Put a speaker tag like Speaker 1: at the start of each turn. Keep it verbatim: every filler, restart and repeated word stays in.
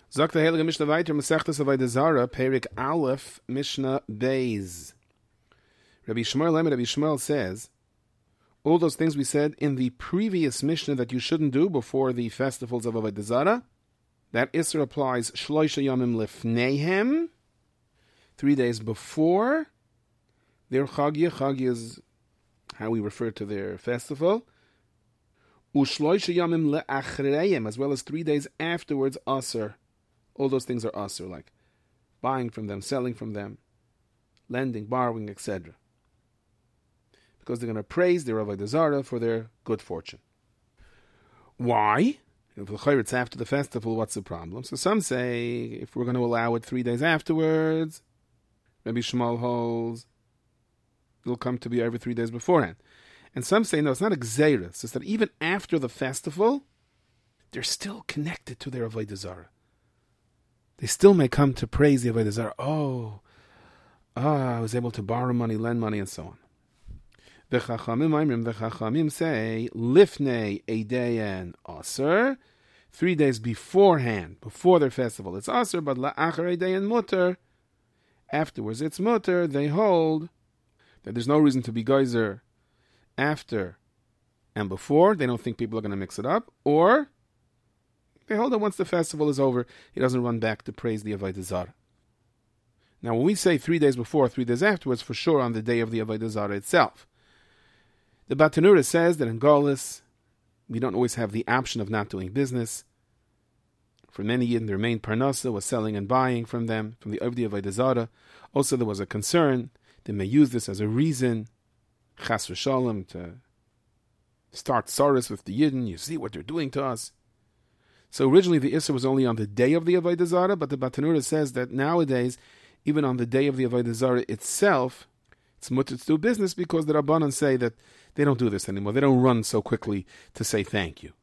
Speaker 1: Sagt der Heilige Mishnah weiter, Masechtas Avodah Zarah, Perik Aleph, Mishnah Beis. Rabbi Shmuel Emet, Rabbi Shmuel says, all those things we said in the previous Mishnah that you shouldn't do before the festivals of Avodah Zarah, that Isser applies Shloisha Yomim Lefneihem, three days before their Chagya. Chagya is how we refer to their festival. Ushloisha Yomim Le'achreim, as well as three days afterwards, Asr. All those things are Asr, like buying from them, selling from them, lending, borrowing, et cetera. Because they're going to praise their Avodah Zarah for their good fortune. Why? If it's after the festival, what's the problem? So some say, if we're going to allow it three days afterwards, maybe Shmuel holds, it'll come to be every three days beforehand. And some say, no, it's not a Gzeirus. It's that even after the festival, they're still connected to their Avodah Zarah. They still may come to praise the Avodah Zarah. Oh, ah, I was able to borrow money, lend money, and so on. The Chachamim, the Chachamim say, Lifnei Eideyen Aser, three days beforehand, before their festival, it's Aser, but La'achar Eideyen Mutter, afterwards it's Mutter. They hold that there's no reason to be geyser after and before. They don't think people are going to mix it up. Or they hold that once the festival is over, he doesn't run back to praise the Avodah Zarah. Now, when we say three days before, three days afterwards, for sure on the day of the Avodah Zarah itself. The Batanura says that in Golis, we don't always have the option of not doing business. For many years, their main parnasa was selling and buying from them, from the Ovdi Avodah Zarah. Also, there was a concern they may use this as a reason, chas v'shalom, to start saris with the Yidden. You see what they're doing to us. So originally the Issa was only on the day of the Avodah Zarah, but the Batanura says that nowadays, even on the day of the Avodah Zarah itself, it's mutter to do business because the Rabbanan say that they don't do this anymore. They don't run so quickly to say thank you.